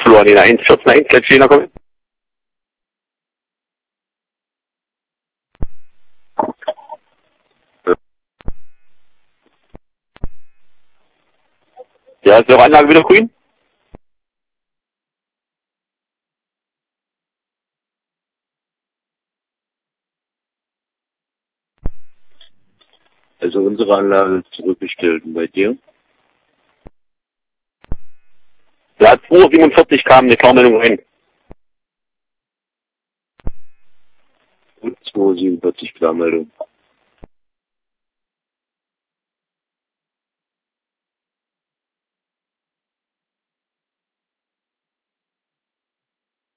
verloren, in der 1.14.1, gleich stehen, kommen. Ja, ist eure Anlage wieder grün? Also unsere Anlage ist zurückgestellt. Und bei dir? Ja, 2.47 kam eine Klarmeldung rein. Und 247 Klarmeldung.